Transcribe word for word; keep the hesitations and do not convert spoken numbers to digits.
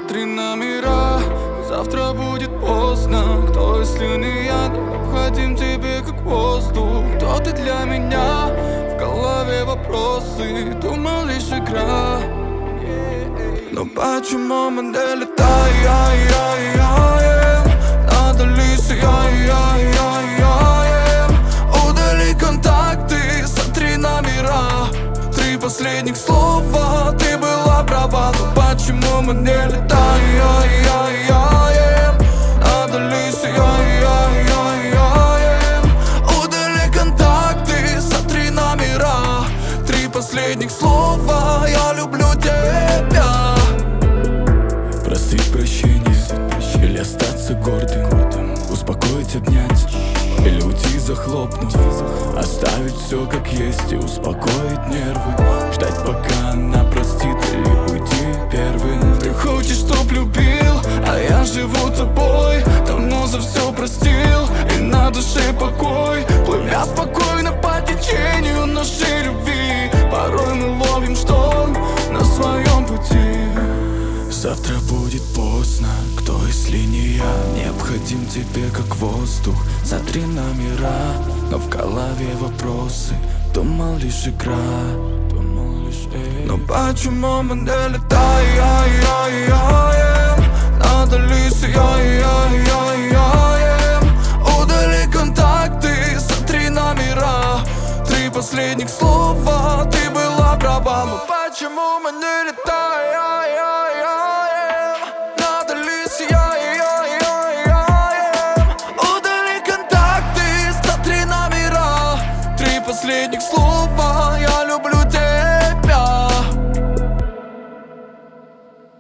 три номера. Завтра будет поздно. Кто, если не я, необходим тебе как воздух? Кто ты для меня? В голове вопросы, думал лишь игра. Но почему мы не летаем? Надо ли сияем? Удали контакты, сотри номера. Три последних слова, ты была права. Но почему мы не летаем? Надо ли сияем? Удали контакты, сотри номера. Три последних слова, я люблю тебя. Просить прощения или остаться гордым, успокоить, обнять или уйти, захлопнуть, оставить все как есть и успокоить нервы. Ждать, пока она простит, или уйти первым. Ты хочешь, чтоб любил, а я живу тобой. Давно за все простил, и на душе покой. Плывя спокойно по течению нашей любви, порой мы ловим шторм на своем пути. Завтра будет поздно, кто, если не я? Необходим тебе как воздух, за три номера. Но в голове вопросы, думал лишь игра, думал лишь эй. Но почему мы не летаем? Надо ли сияем? Удали контакты, сотри номера. Три последних слова, ты была права. Но почему мы не летаем? Надо ли сияем? Удали контакты, сотри номера. Три последних слова.